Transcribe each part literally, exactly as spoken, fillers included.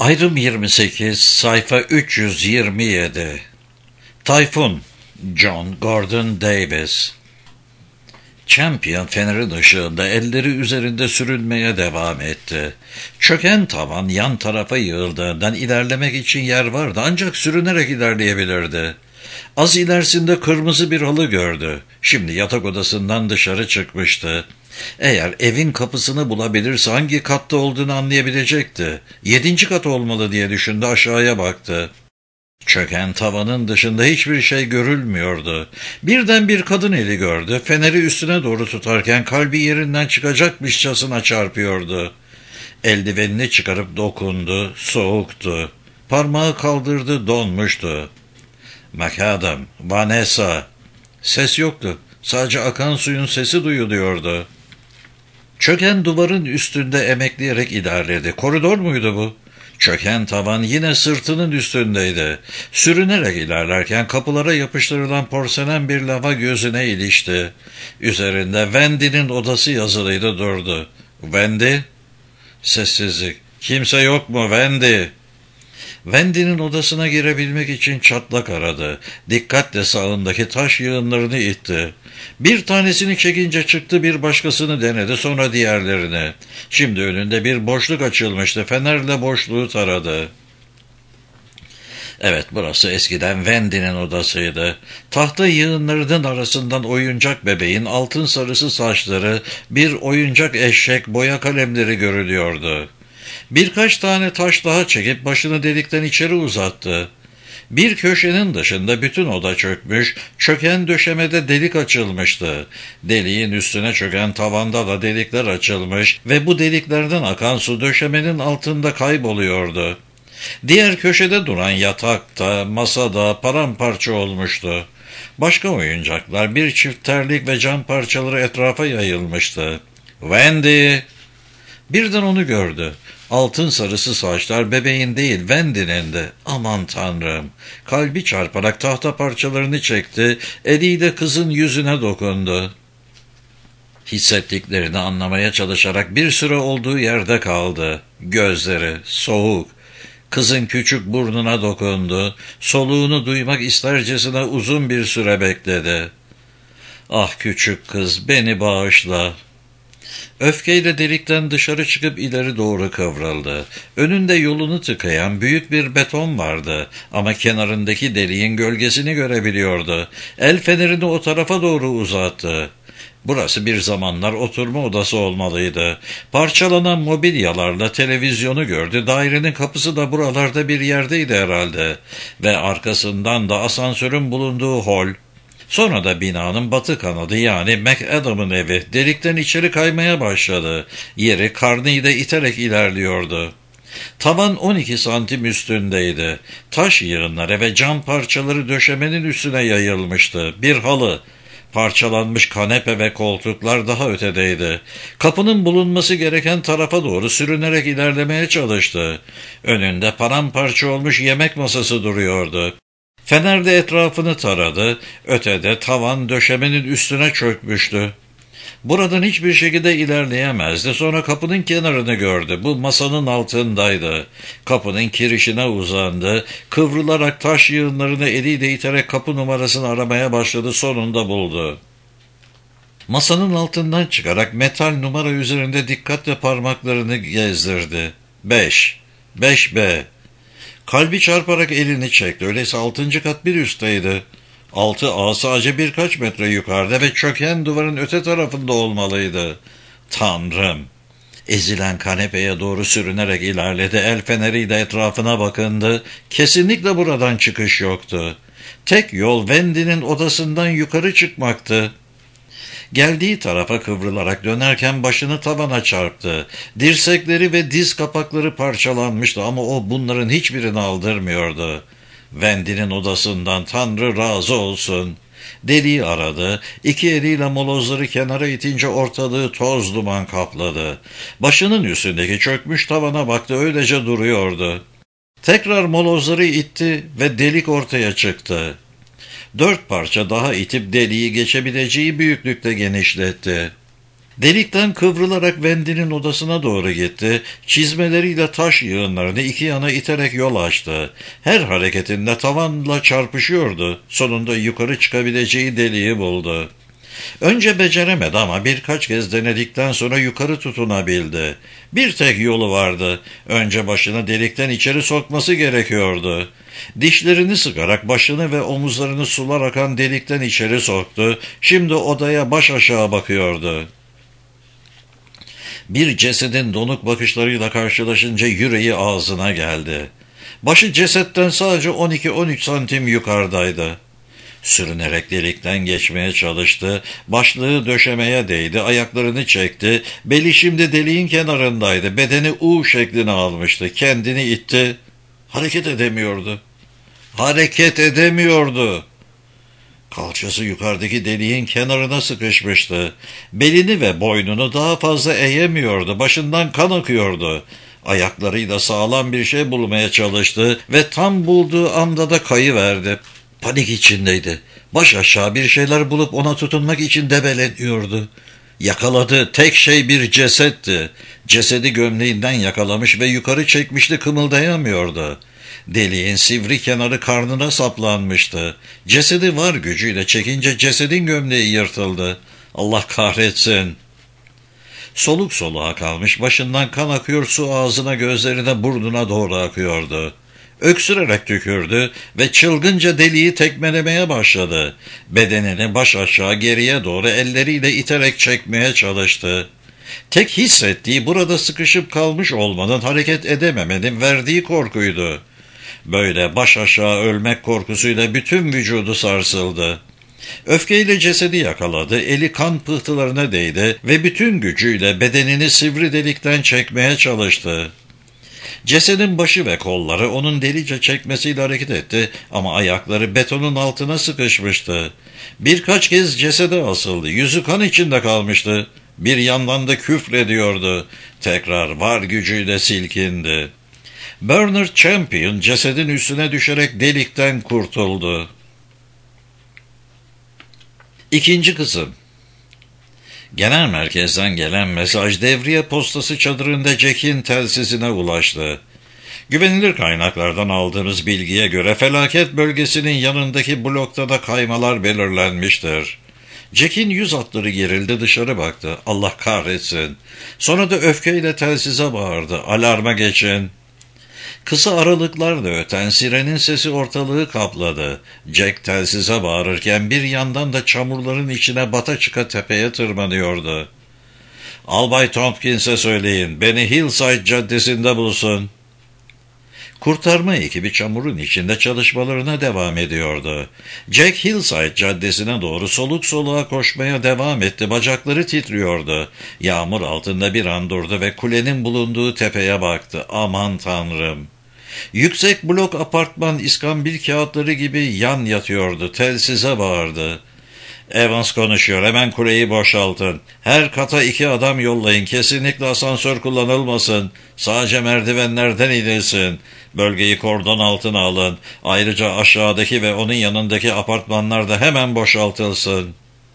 Ayrım yirmi sekiz, sayfa üç yüz yirmi yedi. Tayfun, John Gordon Davis. Champion fenerin ışığında elleri üzerinde sürünmeye devam etti. Çöken tavan yan tarafa yığıldığından ilerlemek için yer vardı, ancak sürünerek ilerleyebilirdi. Az ilerisinde kırmızı bir halı gördü. Şimdi yatak odasından dışarı çıkmıştı. Eğer evin kapısını bulabilirse hangi katta olduğunu anlayabilecekti. Yedinci kat olmalı diye düşündü, aşağıya baktı. Çöken tavanın dışında hiçbir şey görülmüyordu. Birden bir kadın eli gördü. Feneri üstüne doğru tutarken kalbi yerinden çıkacakmışçasına çarpıyordu. Eldivenini çıkarıp dokundu. Soğuktu. Parmağı kaldırdı, donmuştu. "McAdam, Vanessa." Ses yoktu. Sadece akan suyun sesi duyuluyordu. Çöken duvarın üstünde emekleyerek ilerledi. Koridor muydu bu? Çöken tavan yine sırtının üstündeydi. Sürünerek ilerlerken kapılara yapıştırılan porselen bir lava gözüne ilişti. Üzerinde Wendy'nin odası yazılıydı, durdu. "Wendy?" Sessizlik. "Kimse yok mu Wendy?" Wendy'nin odasına girebilmek için çatlak aradı. Dikkatle sağındaki taş yığınlarını itti. Bir tanesini çekince çıktı, bir başkasını denedi, sonra diğerlerini. Şimdi önünde bir boşluk açılmıştı. Fenerle boşluğu taradı. Evet, burası eskiden Wendy'nin odasıydı. Tahta yığınlarının arasından oyuncak bebeğin altın sarısı saçları, bir oyuncak eşek, boya kalemleri görülüyordu. Birkaç tane taş daha çekip başını delikten içeri uzattı. Bir köşenin dışında bütün oda çökmüş, çöken döşemede delik açılmıştı. Deliğin üstüne çöken tavanda da delikler açılmış ve bu deliklerden akan su döşemenin altında kayboluyordu. Diğer köşede duran yatakta, masada paramparça olmuştu. Başka oyuncaklar, bir çift terlik ve cam parçaları etrafa yayılmıştı. "Wendy!" Birden onu gördü. Altın sarısı saçlar bebeğin değil, Wendy'nin de. Aman Tanrım! Kalbi çarparak tahta parçalarını çekti, eliyle kızın yüzüne dokundu. Hissettiklerini anlamaya çalışarak bir süre olduğu yerde kaldı. Gözleri soğuk. Kızın küçük burnuna dokundu. Soluğunu duymak istercesine uzun bir süre bekledi. "Ah küçük kız, beni bağışla." Öfkeyle delikten dışarı çıkıp ileri doğru kıvrıldı. Önünde yolunu tıkayan büyük bir beton vardı ama kenarındaki deliğin gölgesini görebiliyordu. El fenerini o tarafa doğru uzattı. Burası bir zamanlar oturma odası olmalıydı. Parçalanan mobilyalarla televizyonu gördü. Dairenin kapısı da buralarda bir yerdeydi herhalde. Ve arkasından da asansörün bulunduğu hol. Sonra da binanın batı kanadı, yani McAdam'ın evi, delikten içeri kaymaya başladı. Yeri karnıyla iterek ilerliyordu. Tavan on iki santim üstündeydi. Taş yığınları ve cam parçaları döşemenin üstüne yayılmıştı. Bir halı, parçalanmış kanepe ve koltuklar daha ötedeydi. Kapının bulunması gereken tarafa doğru sürünerek ilerlemeye çalıştı. Önünde paramparça olmuş yemek masası duruyordu. Fener de etrafını taradı. Ötede tavan döşemenin üstüne çökmüştü. Buradan hiçbir şekilde ilerleyemezdi. Sonra kapının kenarını gördü. Bu masanın altındaydı. Kapının kirişine uzandı. Kıvrılarak taş yığınlarını eliyle iterek kapı numarasını aramaya başladı. Sonunda buldu. Masanın altından çıkarak metal numara üzerinde dikkatle parmaklarını gezdirdi. Beş. Beş B. Kalbi çarparak elini çekti. Öyleyse altıncı kat bir üstteydi. Altı A sadece birkaç metre yukarıda ve çöken duvarın öte tarafında olmalıydı. Tanrım! Ezilen kanepeye doğru sürünerek ilerledi. El feneriyle etrafına bakındı. Kesinlikle buradan çıkış yoktu. Tek yol Wendy'nin odasından yukarı çıkmaktı. Geldiği tarafa kıvrılarak dönerken başını tavana çarptı. Dirsekleri ve diz kapakları parçalanmıştı ama o bunların hiçbirini aldırmıyordu. Wendy'nin odasından Tanrı razı olsun. Deliği aradı. İki eliyle molozları kenara itince ortalığı toz duman kapladı. Başının üstündeki çökmüş tavana baktı, öylece duruyordu. Tekrar molozları itti ve delik ortaya çıktı. Dört parça daha itip deliği geçebileceği büyüklükte genişletti. Delikten kıvrılarak Wendy'nin odasına doğru gitti. Çizmeleriyle taş yığınlarını iki yana iterek yol açtı. Her hareketinde tavanla çarpışıyordu. Sonunda yukarı çıkabileceği deliği buldu. Önce beceremedi ama birkaç kez denedikten sonra yukarı tutunabildi. Bir tek yolu vardı. Önce başını delikten içeri sokması gerekiyordu. Dişlerini sıkarak başını ve omuzlarını sular akan delikten içeri soktu. Şimdi odaya baş aşağı bakıyordu. Bir cesedin donuk bakışlarıyla karşılaşınca yüreği ağzına geldi. Başı cesetten sadece on iki on üç santim yukarıdaydı. Sürünerek delikten geçmeye çalıştı, başlığı döşemeye değdi, ayaklarını çekti, beli şimdi deliğin kenarındaydı, bedeni U şeklini almıştı, kendini itti, hareket edemiyordu, hareket edemiyordu. Kalçası yukarıdaki deliğin kenarına sıkışmıştı, belini ve boynunu daha fazla eğemiyordu, başından kan akıyordu. Ayaklarıyla sağlam bir şey bulmaya çalıştı ve tam bulduğu anda da kayıverdi. Panik içindeydi. Baş aşağı bir şeyler bulup ona tutunmak için debeleniyordu. Yakaladığı tek şey bir cesetti. Cesedi gömleğinden yakalamış ve yukarı çekmişti, kımıldayamıyordu. Deliğin sivri kenarı karnına saplanmıştı. Cesedi var gücüyle çekince cesedin gömleği yırtıldı. Allah kahretsin! Soluk soluğa kalmış, başından kan akıyor, su ağzına, gözlerine, burnuna doğru akıyordu. Öksürerek tükürdü ve çılgınca deliği tekmelemeye başladı. Bedenini baş aşağı geriye doğru elleriyle iterek çekmeye çalıştı. Tek hissettiği burada sıkışıp kalmış olmanın, hareket edememenin verdiği korkuydu. Böyle baş aşağı ölmek korkusuyla bütün vücudu sarsıldı. Öfkeyle cesedi yakaladı, eli kan pıhtılarına değdi ve bütün gücüyle bedenini sivri delikten çekmeye çalıştı. Cesedin başı ve kolları onun delice çekmesiyle hareket etti ama ayakları betonun altına sıkışmıştı. Birkaç kez cesede asıldı, yüzü kan içinde kalmıştı. Bir yandan da küfrediyordu. Tekrar var gücüyle silkindi. Bernard Champion cesedin üstüne düşerek delikten kurtuldu. İkinci kısım. Genel merkezden gelen mesaj devriye postası çadırında Jack'in telsizine ulaştı. Güvenilir kaynaklardan aldığımız bilgiye göre felaket bölgesinin yanındaki blokta da kaymalar belirlenmiştir. Jack'in yüz hatları gerildi, dışarı baktı. Allah kahretsin. Sonra da öfkeyle telsize bağırdı. Alarma geçin. Kısa aralıklarla öten sirenin sesi ortalığı kapladı. Jack telsize bağırırken bir yandan da çamurların içine bata çıka tepeye tırmanıyordu. Albay Tompkins'e söyleyin, beni Hillside Caddesi'nde bulsun. Kurtarma ekibi çamurun içinde çalışmalarına devam ediyordu. Jack Hillside Caddesi'ne doğru soluk soluğa koşmaya devam etti. Bacakları titriyordu. Yağmur altında bir an durdu ve kulenin bulunduğu tepeye baktı. Aman Tanrım! Yüksek blok apartman iskambil kağıtları gibi yan yatıyordu. Telsize bağırdı. Evans konuşuyor. Hemen kuleyi boşaltın. Her kata iki adam yollayın. Kesinlikle asansör kullanılmasın. Sadece merdivenlerden inilsin. Bölgeyi kordon altına alın. Ayrıca aşağıdaki ve onun yanındaki apartmanlar da hemen boşaltılsın.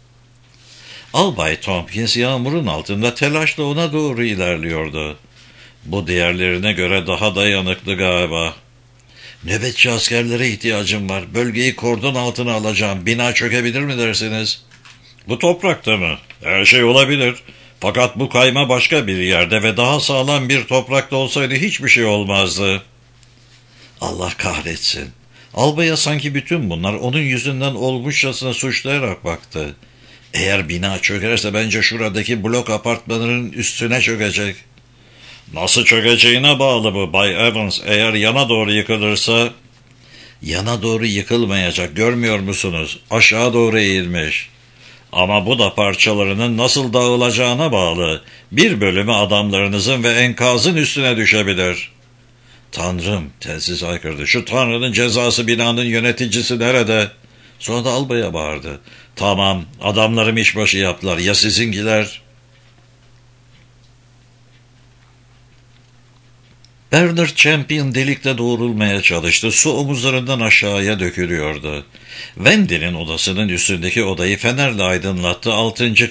Albay Tompkins yağmurun altında telaşla ona doğru ilerliyordu. Bu diğerlerine göre daha dayanıklı galiba. Nöbetçi askerlere ihtiyacım var. Bölgeyi kordon altına alacağım. Bina çökebilir mi dersiniz? Bu toprakta mı? Her şey olabilir. Fakat bu kayma başka bir yerde ve daha sağlam bir toprakta olsaydı hiçbir şey olmazdı. Allah kahretsin. Albaya sanki bütün bunlar onun yüzünden olmuşçasına suçlayarak baktı. Eğer bina çökerse bence şuradaki blok apartmanının üstüne çökecek. Nasıl çökeceğine bağlı bu Bay Evans. Eğer yana doğru yıkılırsa... Yana doğru yıkılmayacak, görmüyor musunuz? Aşağı doğru eğilmiş. Ama bu da parçalarının nasıl dağılacağına bağlı. Bir bölümü adamlarınızın ve enkazın üstüne düşebilir. Tanrım, telsiz haykırdı. Şu Tanrı'nın cezası, binanın yöneticisi nerede? Sonra da albaya bağırdı. Tamam, adamlarım işbaşı yaptılar. Ya sizinkiler? Bernard Champion delikte doğrulmaya çalıştı. Su omuzlarından aşağıya dökülüyordu. Wendy'nin odasının üstündeki odayı fenerle aydınlattı. Altıncı kat.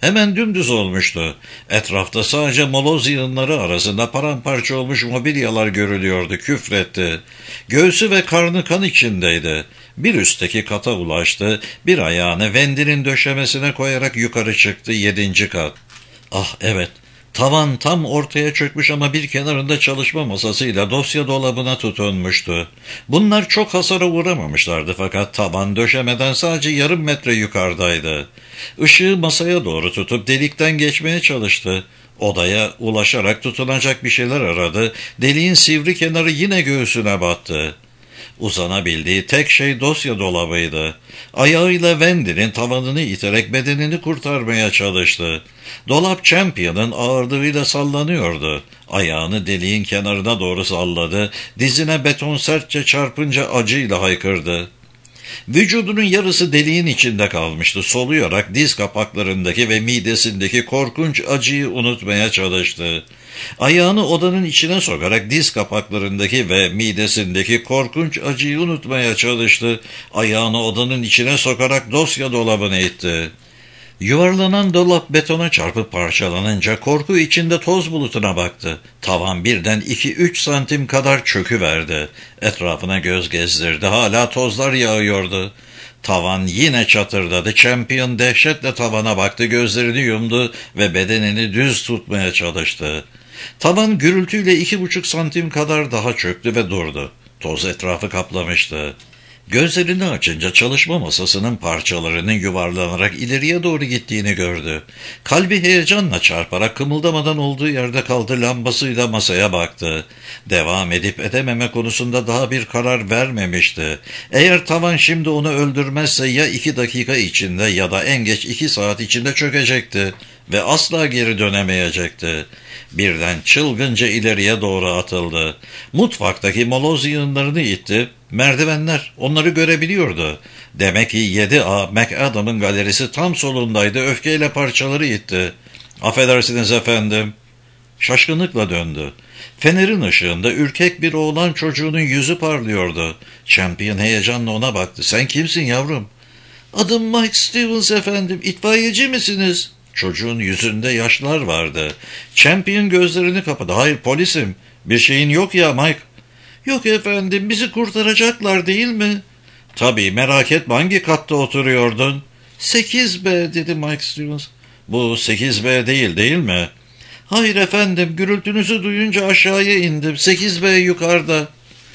Hemen dümdüz olmuştu. Etrafta sadece moloz yığınları arasında paramparça olmuş mobilyalar görülüyordu, küfretti. Göğsü ve karnı kan içindeydi. Bir üstteki kata ulaştı, bir ayağını Wendy'nin döşemesine koyarak yukarı çıktı, yedinci kat. Ah evet, tavan tam ortaya çökmüş ama bir kenarında çalışma masasıyla dosya dolabına tutunmuştu. Bunlar çok hasara uğramamışlardı fakat tavan döşemeden sadece yarım metre yukarıdaydı. Işığı masaya doğru tutup delikten geçmeye çalıştı. Odaya ulaşarak tutunacak bir şeyler aradı. Deliğin sivri kenarı yine göğsüne battı. Uzanabildiği tek şey dosya dolabıydı. Ayağıyla Wendy'nin tavanını iterek bedenini kurtarmaya çalıştı. Dolap Champion'ın ağırlığıyla sallanıyordu. Ayağını deliğin kenarına doğru salladı. Dizine beton sertçe çarpınca acıyla haykırdı. Vücudunun yarısı deliğin içinde kalmıştı. Soluyarak diz kapaklarındaki ve midesindeki korkunç acıyı unutmaya çalıştı. Ayağını odanın içine sokarak diz kapaklarındaki ve midesindeki korkunç acıyı unutmaya çalıştı. Ayağını odanın içine sokarak dosya dolabına itti. Yuvarlanan dolap betona çarpıp parçalanınca korku içinde toz bulutuna baktı. Tavan birden iki üç santim kadar çöküverdi. Etrafına göz gezdirdi. Hala tozlar yağıyordu. Tavan yine çatırdadı. Champion dehşetle tavana baktı. Gözlerini yumdu ve bedenini düz tutmaya çalıştı. Tavan gürültüyle iki buçuk santim kadar daha çöktü ve durdu. Toz etrafı kaplamıştı. Gözlerini açınca çalışma masasının parçalarının yuvarlanarak ileriye doğru gittiğini gördü. Kalbi heyecanla çarparak kımıldamadan olduğu yerde kaldı, lambasıyla masaya baktı. Devam edip edememe konusunda daha bir karar vermemişti. Eğer tavan şimdi onu öldürmezse ya iki dakika içinde ya da en geç iki saat içinde çökecekti ve asla geri dönemeyecekti. Birden çılgınca ileriye doğru atıldı. Mutfaktaki moloz yığınlarını itti. Merdivenler, onları görebiliyordu. Demek ki yedi A McAdam'ın galerisi tam solundaydı. Öfkeyle parçaları itti. "Affedersiniz efendim." Şaşkınlıkla döndü. Fenerin ışığında ürkek bir oğlan çocuğunun yüzü parlıyordu. Champion heyecanla ona baktı. "Sen kimsin yavrum?" "Adım Mike Stevens efendim. İtfaiyeci misiniz?" Çocuğun yüzünde yaşlar vardı. Champion gözlerini kapadı. "Hayır, polisim. Bir şeyin yok ya Mike." "Yok efendim, bizi kurtaracaklar değil mi?" "Tabii, merak etme, hangi katta oturuyordun?" sekiz B dedi Mike Stevens. "Bu sekiz B değil değil mi?" "Hayır efendim, gürültünüzü duyunca aşağıya indim. sekiz B yukarıda."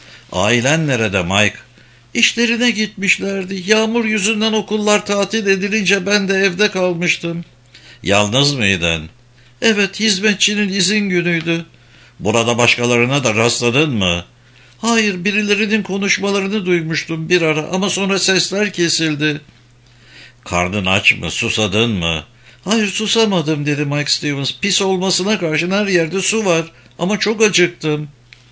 "Ailen nerede Mike?" "İşlerine gitmişlerdi. Yağmur yüzünden okullar tatil edilince ben de evde kalmıştım." "Yalnız mıydın?" "Evet, hizmetçinin izin günüydü." "Burada başkalarına da rastladın mı?" "Hayır, birilerinin konuşmalarını duymuştum bir ara ama sonra sesler kesildi." "Karnın aç mı, susadın mı?" "Hayır, susamadım," dedi Mike Stevens. "Pis olmasına karşın her yerde su var ama çok acıktım."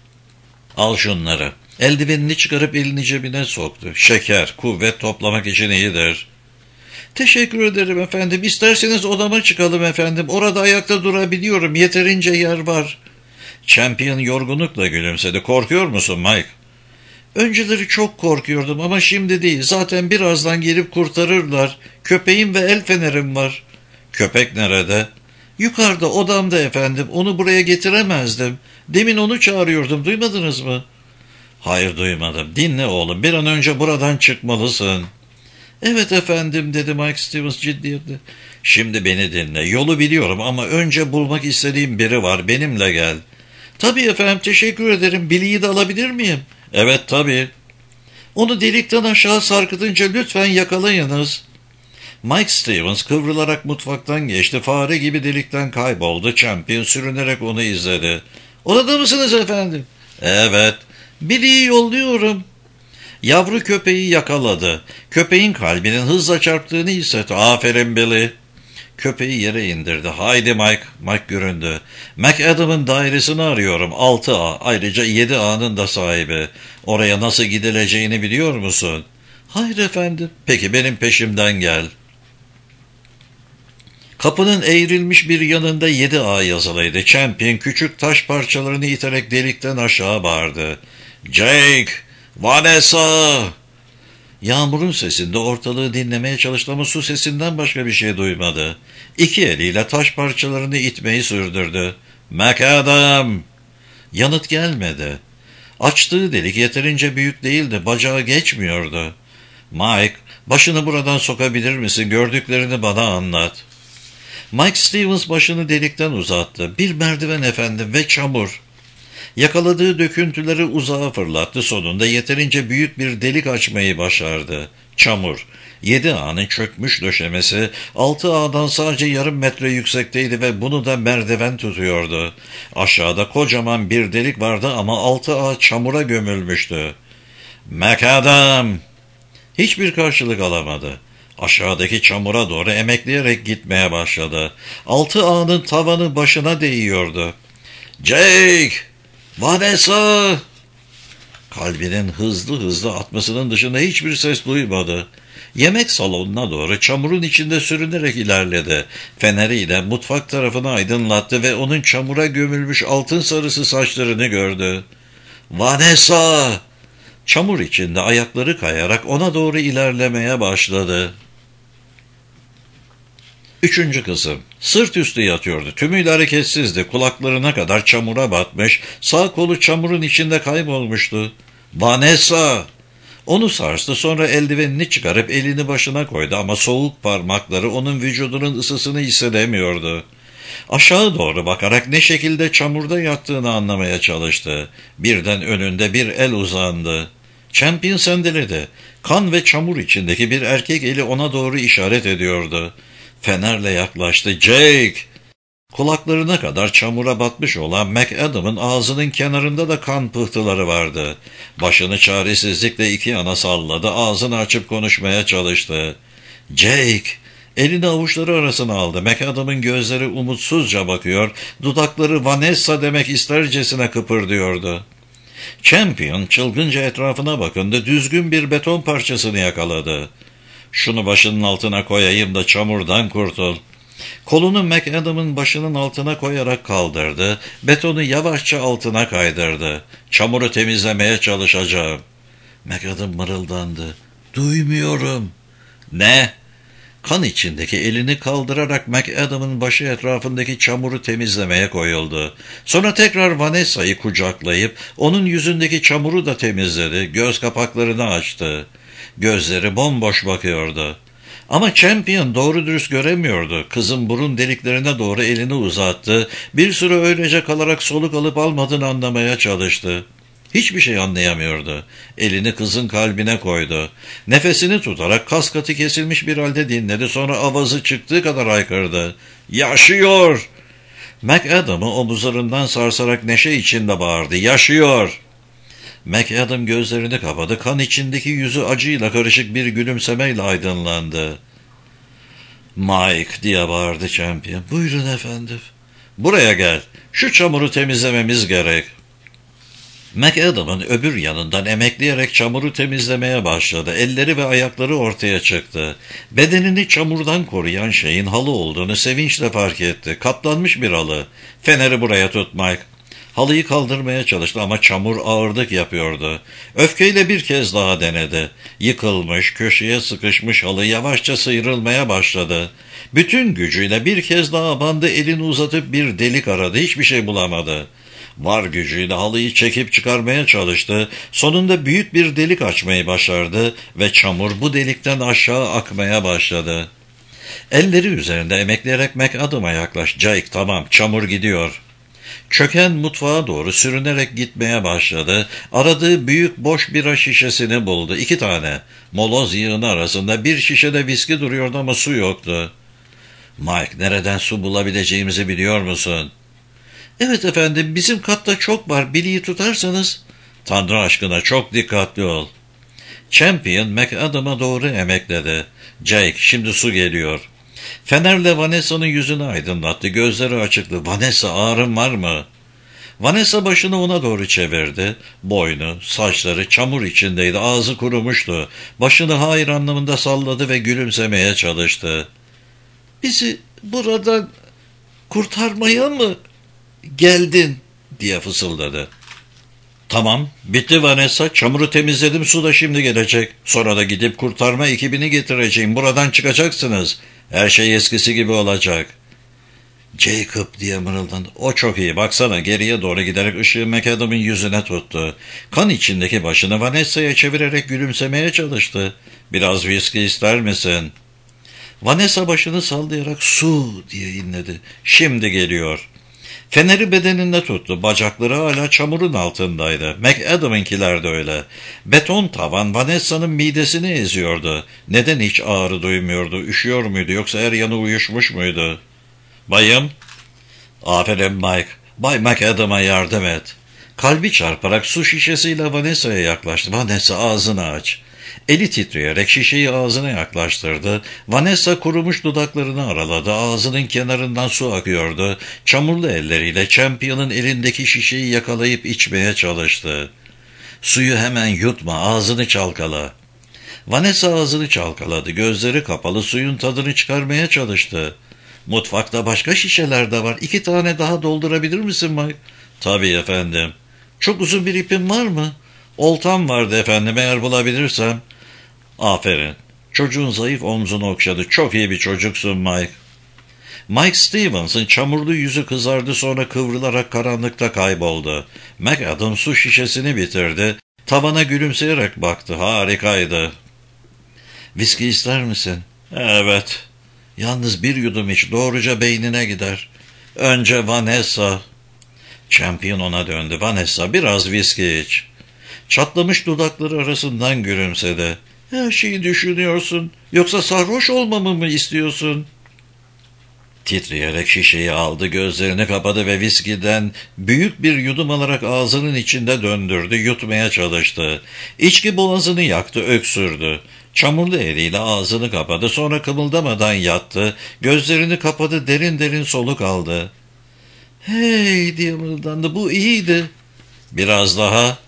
"Al şunları." Eldivenini çıkarıp elini cebine soktu. "Şeker, kuvvet toplamak için iyidir." "Teşekkür ederim efendim. İsterseniz odama çıkalım efendim. Orada ayakta durabiliyorum. Yeterince yer var." Champion yorgunlukla gülümsedi. "Korkuyor musun Mike?" "Önceleri çok korkuyordum ama şimdi değil. Zaten birazdan gelip kurtarırlar. Köpeğim ve el fenerim var." "Köpek nerede?" "Yukarıda, odamda efendim. Onu buraya getiremezdim. Demin onu çağırıyordum. Duymadınız mı?" "Hayır, duymadım. Dinle oğlum. Bir an önce buradan çıkmalısın." "Evet efendim," dedi Mike Stevens ciddiyetle. "Şimdi beni dinle. Yolu biliyorum ama önce bulmak istediğim biri var. Benimle gel." "Tabii efendim, teşekkür ederim. Billy'yi de alabilir miyim?" "Evet, tabii." "Onu delikten aşağı sarkıtınca lütfen yakalayınız." Mike Stevens kıvrılarak mutfaktan geçti. Fare gibi delikten kayboldu. Champion sürünerek onu izledi. "Orada mısınız efendim?" "Evet." "Billy'yi yolluyorum." Yavru köpeği yakaladı. Köpeğin kalbinin hızla çarptığını hissetti. "Aferin Billy." Köpeği yere indirdi. "Haydi Mike." Mike göründü. "McAdam'ın dairesini arıyorum. altı A. Ayrıca yedi A'nın da sahibi. Oraya nasıl gidileceğini biliyor musun?" "Hayır efendim." "Peki benim peşimden gel." Kapının eğrilmiş bir yanında yedi A yazılıydı. Champion küçük taş parçalarını iterek delikten aşağı bağırdı. "Jake! Vanessa!" Yağmurun sesinde ortalığı dinlemeye çalıştı ama su sesinden başka bir şey duymadı. İki eliyle taş parçalarını itmeyi sürdürdü. "McAdam!" Yanıt gelmedi. Açtığı delik yeterince büyük değildi, bacağı geçmiyordu. "Mike, başını buradan sokabilir misin? Gördüklerini bana anlat." Mike Stevens başını delikten uzattı. Bir merdiven efendim ve çamur. Yakaladığı döküntüleri uzağa fırlattı. Sonunda yeterince büyük bir delik açmayı başardı. Çamur. Yedi ağanın çökmüş döşemesi altı ağdan sadece yarım metre yüksekteydi ve bunu da merdiven tutuyordu. Aşağıda kocaman bir delik vardı ama altı ağ çamura gömülmüştü. "McAdam!" Hiçbir karşılık alamadı. Aşağıdaki çamura doğru emekleyerek gitmeye başladı. Altı ağanın tavanı başına değiyordu. "Jake! Vanessa!" Kalbinin hızlı hızlı atmasının dışında hiçbir ses duymadı. Yemek salonuna doğru çamurun içinde sürünerek ilerledi. Feneriyle mutfak tarafını aydınlattı ve onun çamura gömülmüş altın sarısı saçlarını gördü. "Vanessa!" Çamur içinde ayakları kayarak ona doğru ilerlemeye başladı. Üçüncü kısım. Sırt üstü yatıyordu. Tümüyle hareketsizdi. Kulaklarına kadar çamura batmış, sağ kolu çamurun içinde kaybolmuştu. "Vanessa!" Onu sarstı, sonra eldivenini çıkarıp elini başına koydu ama soğuk parmakları onun vücudunun ısısını hissedemiyordu. Aşağı doğru bakarak ne şekilde çamurda yattığını anlamaya çalıştı. Birden önünde bir el uzandı. Champion sendeledi. Kan ve çamur içindeki bir erkek eli ona doğru işaret ediyordu. Fenerle yaklaştı. "Jake!" Kulaklarına kadar çamura batmış olan McAdam'ın ağzının kenarında da kan pıhtıları vardı. Başını çaresizlikle iki yana salladı, ağzını açıp konuşmaya çalıştı. "Jake!" Elini avuçları arasına aldı. McAdam'ın gözleri umutsuzca bakıyor, dudakları "Vanessa" demek istercesine kıpırdıyordu. Champion çılgınca etrafına bakındı, düzgün bir beton parçasını yakaladı. "Şunu başının altına koyayım da çamurdan kurtul." Kolunu McAdam'ın başının altına koyarak kaldırdı, betonu yavaşça altına kaydırdı. "Çamuru temizlemeye çalışacağım." McAdam mırıldandı. "Duymuyorum." "Ne?" Kan içindeki elini kaldırarak McAdam'ın başı etrafındaki çamuru temizlemeye koyuldu. Sonra tekrar Vanessa'yı kucaklayıp onun yüzündeki çamuru da temizledi. Göz kapaklarını açtı. Gözleri bomboş bakıyordu. Ama Champion doğru dürüst göremiyordu. Kızın burun deliklerine doğru elini uzattı. Bir süre öylece kalarak soluk alıp almadığını anlamaya çalıştı. Hiçbir şey anlayamıyordu. Elini kızın kalbine koydu. Nefesini tutarak kas katı kesilmiş bir halde dinledi. Sonra avazı çıktığı kadar haykırdı. "Yaşıyor!" McAdam'ı omuzlarından sarsarak neşe içinde bağırdı. "Yaşıyor!" McAdam gözlerini kapadı. Kan içindeki yüzü acıyla karışık bir gülümsemeyle aydınlandı. "Mike!" diye bağırdı Champion. "Buyurun efendim." "Buraya gel. Şu çamuru temizlememiz gerek." McAdam'ın öbür yanından emekleyerek çamuru temizlemeye başladı. Elleri ve ayakları ortaya çıktı. Bedenini çamurdan koruyan şeyin halı olduğunu sevinçle fark etti. Katlanmış bir halı. "Feneri buraya tut Mike." Halıyı kaldırmaya çalıştı ama çamur ağırlık yapıyordu. Öfkeyle bir kez daha denedi. Yıkılmış, köşeye sıkışmış halı yavaşça sıyrılmaya başladı. Bütün gücüyle bir kez daha bandı, elini uzatıp bir delik aradı. Hiçbir şey bulamadı. Var gücüyle halıyı çekip çıkarmaya çalıştı. Sonunda büyük bir delik açmayı başardı ve çamur bu delikten aşağı akmaya başladı. Elleri üzerinde emekleyerek McAdam'a yaklaştı. "Jake, tamam, çamur gidiyor." Çöken mutfağa doğru sürünerek gitmeye başladı. Aradığı büyük boş bira şişesini buldu. İki tane. Moloz yığını arasında bir şişede viski duruyordu ama su yoktu. "Mike, nereden su bulabileceğimizi biliyor musun?" "Evet efendim, bizim katta çok var. Billy'yi tutarsanız." "Tanrı aşkına çok dikkatli ol." Champion McAdam'a doğru emekledi. "Jake, şimdi su geliyor." Fenerle Vanessa'nın yüzünü aydınlattı. Gözleri açıktı. "Vanessa, ağrın var mı?" Vanessa başını ona doğru çevirdi. Boynu, saçları çamur içindeydi. Ağzı kurumuştu. Başını hayır anlamında salladı ve gülümsemeye çalıştı. "Bizi buradan kurtarmaya mı geldin?" diye fısıldadı. Tamam, bitti Vanessa. Çamuru temizledim, su da şimdi gelecek. Sonra da gidip kurtarma ekibini getireceğim. Buradan çıkacaksınız. Her şey eskisi gibi olacak. Jacob diye mırıldandı. O çok iyi. Baksana, geriye doğru giderek ışığı McAdam'ın yüzüne tuttu. Kan içindeki başını Vanessa'ya çevirerek gülümsemeye çalıştı. Biraz viski ister misin? Vanessa başını sallayarak su diye inledi. Şimdi geliyor. Feneri bedeninde tuttu. Bacakları hala çamurun altındaydı. McAdam'ınkiler de öyle. Beton tavan Vanessa'nın midesini eziyordu. Neden hiç ağrı duymuyordu? Üşüyor muydu yoksa her yanı uyuşmuş muydu? Bayım. Aferin Mike. Bay McAdam'a yardım et. Kalbi çarparak su şişesiyle Vanessa'ya yaklaştı. Vanessa, ağzını aç. Eli titreyerek şişeyi ağzına yaklaştırdı. Vanessa kurumuş dudaklarını araladı. Ağzının kenarından su akıyordu. Çamurlu elleriyle Champion'ın elindeki şişeyi yakalayıp içmeye çalıştı. Suyu hemen yutma, ağzını çalkala. Vanessa ağzını çalkaladı. Gözleri kapalı suyun tadını çıkarmaya çalıştı. Mutfakta başka şişeler de var. İki tane daha doldurabilir misin Mike? Tabii efendim. Çok uzun bir ipin var mı? Oltam vardı efendim, eğer bulabilirsem. Aferin. Çocuğun zayıf omzunu okşadı. Çok iyi bir çocuksun Mike. Mike Stevens'ın çamurlu yüzü kızardı, sonra kıvrılarak karanlıkta kayboldu. McAdam su şişesini bitirdi. Tavana gülümseyerek baktı. Harikaydı. Viski ister misin? Evet. Yalnız bir yudum iç, doğruca beynine gider. Önce Vanessa. Champion ona döndü. Vanessa, biraz viski iç. Çatlamış dudakları arasından gülümsedi. Her şeyi düşünüyorsun. Yoksa sarhoş olmamı mı istiyorsun? Titreyerek şişeyi aldı, gözlerini kapadı ve viskiden büyük bir yudum alarak ağzının içinde döndürdü, yutmaya çalıştı. İçki boğazını yaktı, öksürdü. Çamurlu eliyle ağzını kapadı, sonra kımıldamadan yattı, gözlerini kapadı, derin derin soluk aldı. Hey diye mırıldandı, bu iyiydi. Biraz daha.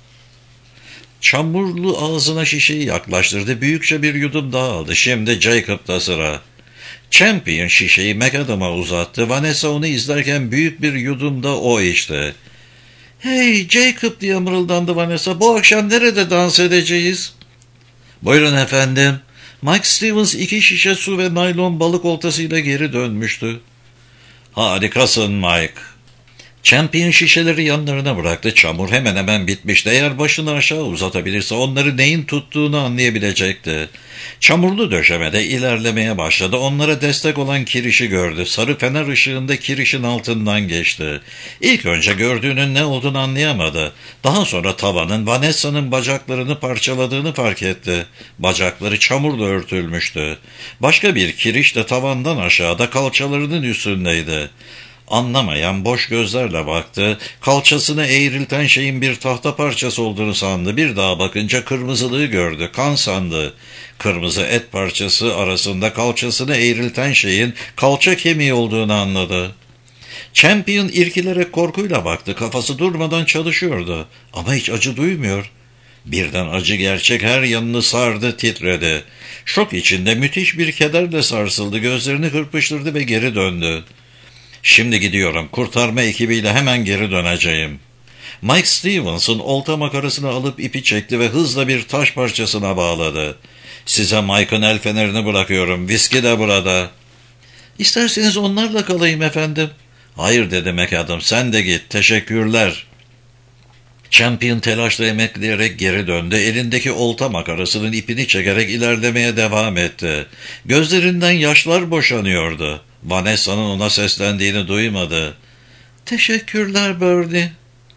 Çamurlu ağzına şişeyi yaklaştırdı, büyükçe bir yudum daha aldı. Şimdi Jacob'da sıra. Champion şişeyi McAdam'a uzattı. Vanessa onu izlerken büyük bir yudum da o içti. Hey Jacob diye mırıldandı Vanessa, bu akşam nerede dans edeceğiz? Buyurun efendim. Mike Stevens iki şişe su ve naylon balık oltasıyla geri dönmüştü. Harikasın Mike. Champion şişeleri yanlarına bıraktı. Çamur hemen hemen bitmişti. Eğer başını aşağı uzatabilirse onları neyin tuttuğunu anlayabilecekti. Çamurlu döşemede ilerlemeye başladı. Onlara destek olan kirişi gördü. Sarı fener ışığında kirişin altından geçti. İlk önce gördüğünün ne olduğunu anlayamadı. Daha sonra tavanın Vanessa'nın bacaklarını parçaladığını fark etti. Bacakları çamurla örtülmüştü. Başka bir kiriş de tavandan aşağıda kalçalarının üstündeydi. Anlamayan boş gözlerle baktı. Kalçasını eğrilten şeyin bir tahta parçası olduğunu sandı. Bir daha bakınca kırmızılığı gördü. Kan sandı. Kırmızı et parçası arasında kalçasını eğrilten şeyin kalça kemiği olduğunu anladı. Champion irkilerek korkuyla baktı. Kafası durmadan çalışıyordu. Ama hiç acı duymuyor. Birden acı gerçek her yanını sardı, titredi. Şok içinde müthiş bir kederle sarsıldı. Gözlerini kırpıştırdı ve geri döndü. Şimdi gidiyorum. Kurtarma ekibiyle hemen geri döneceğim. Mike Stevens'ın olta makarasını alıp ipi çekti ve hızla bir taş parçasına bağladı. Size Mike'ın el fenerini bırakıyorum. Viski de burada. İsterseniz onlarla kalayım efendim. Hayır dedi McAdam. Sen de git. Teşekkürler. Champion telaşla emekleyerek geri döndü. Elindeki olta makarasının ipini çekerek ilerlemeye devam etti. Gözlerinden yaşlar boşanıyordu. Vanessa'nın ona seslendiğini duymadı. Teşekkürler Bernie.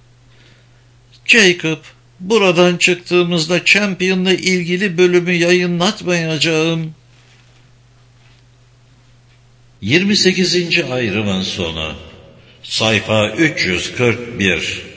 Jacob, buradan çıktığımızda Champion'la ilgili bölümü yayınlatmayacağım. yirmi sekizinci ayrımın sonu. Sayfa üç yüz kırk bir.